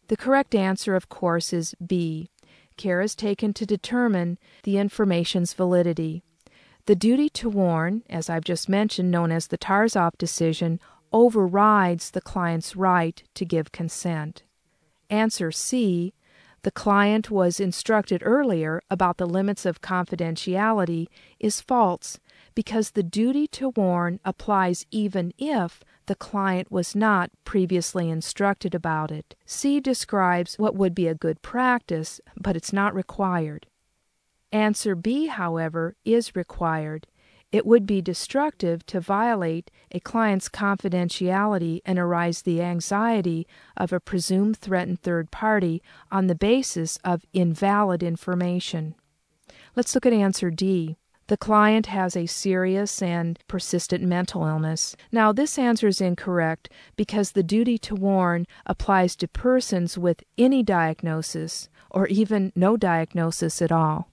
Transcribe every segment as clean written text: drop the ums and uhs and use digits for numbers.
The correct answer, of course, is B. Care is taken to determine the information's validity. The duty to warn, as I've just mentioned, known as the Tarzoff decision, overrides the client's right to give consent. Answer C. The client was instructed earlier about the limits of confidentiality is false because the duty to warn applies even if the client was not previously instructed about it. C describes what would be a good practice, but it's not required. Answer B, however, is required. It would be destructive to violate a client's confidentiality and arise the anxiety of a presumed threatened third party on the basis of invalid information. Let's look at answer D. The client has a serious and persistent mental illness. Now, this answer is incorrect because the duty to warn applies to persons with any diagnosis or even no diagnosis at all.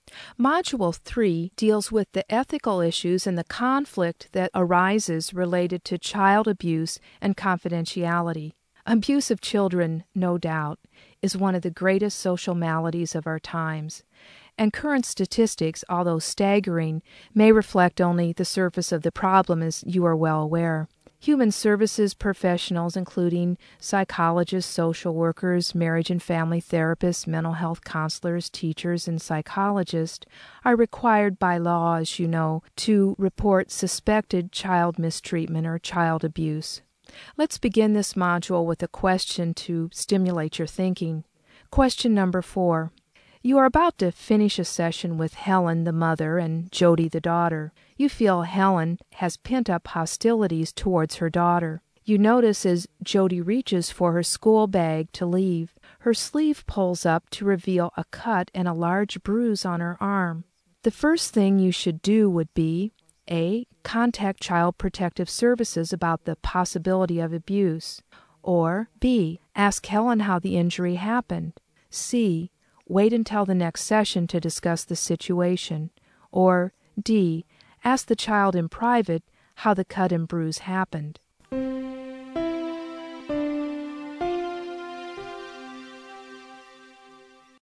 Module 3 deals with the ethical issues and the conflict that arises related to child abuse and confidentiality. Abuse of children, no doubt, is one of the greatest social maladies of our times. And current statistics, although staggering, may reflect only the surface of the problem, as you are well aware. Human services professionals, including psychologists, social workers, marriage and family therapists, mental health counselors, teachers, and psychologists, are required by law, as you know, to report suspected child mistreatment or child abuse. Let's begin this module with a question to stimulate your thinking. Question number 4. You are about to finish a session with Helen, the mother, and Jody, the daughter. You feel Helen has pent-up hostilities towards her daughter. You notice as Jody reaches for her school bag to leave, her sleeve pulls up to reveal a cut and a large bruise on her arm. The first thing you should do would be A. Contact Child Protective Services about the possibility of abuse. Or B. Ask Helen how the injury happened. C. Wait until the next session to discuss the situation. Or D. Ask the child in private how the cut and bruise happened.